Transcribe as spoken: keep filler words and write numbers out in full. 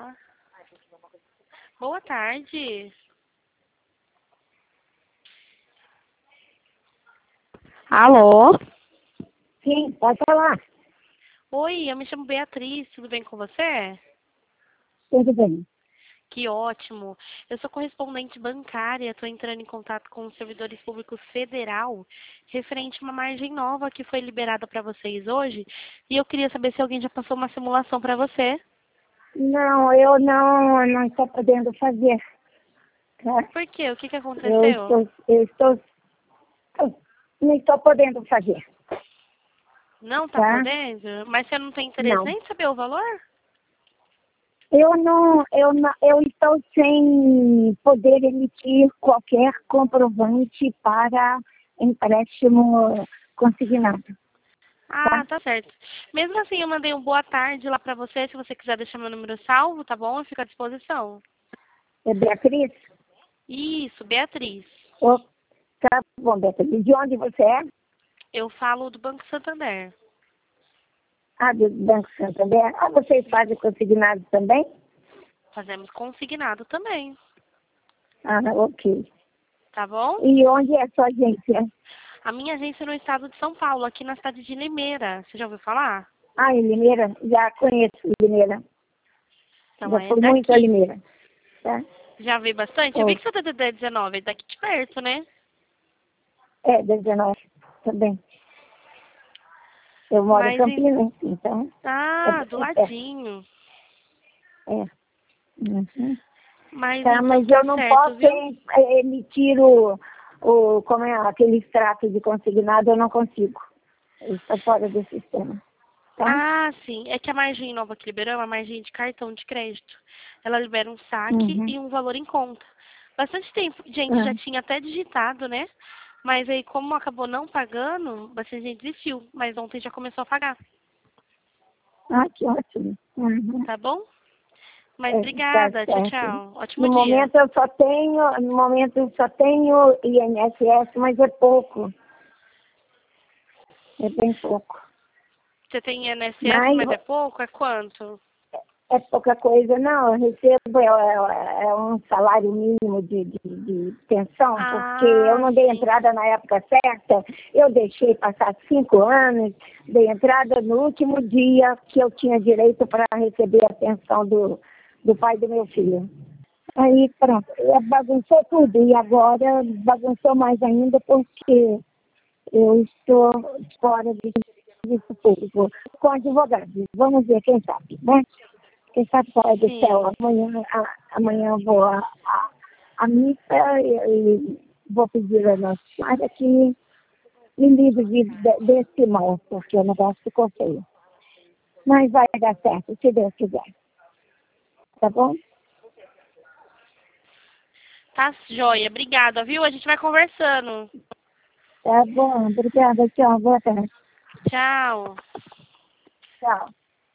Olá. Boa tarde. Alô? Sim, pode falar. Oi, eu me chamo Beatriz, tudo bem com você? Tudo bem. Que ótimo. Eu sou correspondente bancária, estou entrando em contato com os servidores públicos federal, referente a uma margem nova que foi liberada para vocês hoje, e eu queria saber se alguém já passou uma simulação para você. Não, eu não, não estou podendo fazer. Tá? Por quê? O que, que Eu aconteceu? estou, eu estou, eu não estou podendo fazer. Não está Tá? podendo? Mas você não tem interesse Não. nem em saber o valor? Eu não, eu não, eu estou sem poder emitir qualquer comprovante para empréstimo consignado. Ah, Tá? tá certo. Mesmo assim, eu mandei um boa tarde lá pra você. Se você quiser deixar meu número salvo, tá bom? Eu fico à disposição. É Beatriz? Isso, Beatriz. Oh, tá bom, Beatriz. De onde você é? Eu falo do Banco Santander. Ah, do Banco Santander. Ah, vocês fazem consignado também? Fazemos consignado também, Ah, ok. tá bom? E onde é a sua agência? A minha agência é no estado de São Paulo, aqui na cidade de Limeira. Você já ouviu falar? Ah, em Limeira? Já conheço Limeira. Então, Já é fui muito a daqui. Limeira. Tá? Já vi bastante? Eu vi Oh, que seu D D D é dezenove, é daqui de perto, né? é, dezenove também. Eu moro em Mas, em... Campinas, então é, ah, do é perto. ladinho. É. Uhum. Mas Tá, então mas tá eu não certo, posso viu? em- é, emitir o, o, como é, aquele extrato de consignado, eu não consigo. Ele está fora do sistema. Tá? Ah, sim. É que a margem nova que liberou é uma margem de cartão de crédito. Ela libera um saque Uhum. e um valor em conta. Bastante tempo, gente já Uhum. tinha até digitado, né? Mas aí, como acabou não pagando, bastante gente desistiu. Mas ontem já começou a pagar, Ah, que ótimo. Uhum. tá bom? Mas É, tá obrigada. Tchau, certo. tchau. Ótimo No dia. momento eu só tenho, no momento eu só tenho I N S S, mas é pouco, é bem pouco. Você tem I N S S, Mas mas é pouco? É quanto? é pouca coisa, não, eu recebo é, é, é um salário mínimo de, de, de pensão, porque eu Ah, não dei sim. entrada na época certa, eu deixei passar cinco anos, dei entrada no último dia que eu tinha direito para receber a pensão do, do pai do meu filho. Aí pronto, é, bagunçou tudo e agora bagunçou mais ainda porque eu estou fora de serviço público com advogados. Vamos ver, quem sabe, né? Quem sabe, Pai do céu, Sim. amanhã, a, amanhã eu vou à a, a missa e, e vou pedir a Nossa Senhora que me livre de, de, desse mal, porque o negócio ficou feio. Mas vai dar certo, se Deus quiser. Tá bom? Tá joia. Obrigada, viu? A gente vai conversando. Tá bom, obrigada, tchau, boa tarde. Tchau. Tchau.